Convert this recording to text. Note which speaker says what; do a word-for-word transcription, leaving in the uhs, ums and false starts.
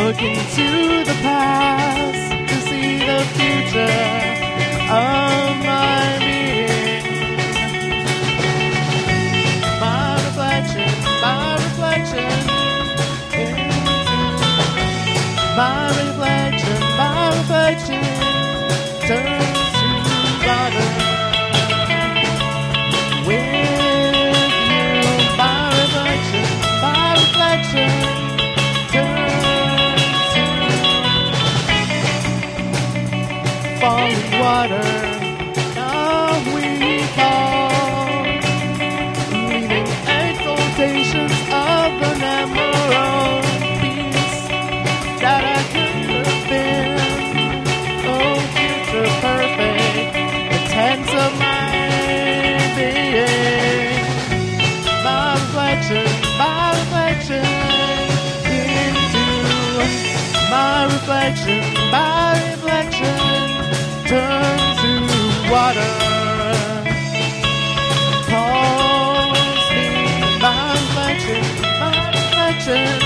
Speaker 1: look into the past to see the future of my being. My reflection, my reflection into my reflection, my reflection turns to water. With you, my reflection, my reflection turns to falling water. Now we fall, leaving exaltations of the emerald peace that I could have been. Oh, future perfect, the tense of my being. My reflection, my reflection into my reflection, my reflection turns to water. Calls me my reflection, my reflection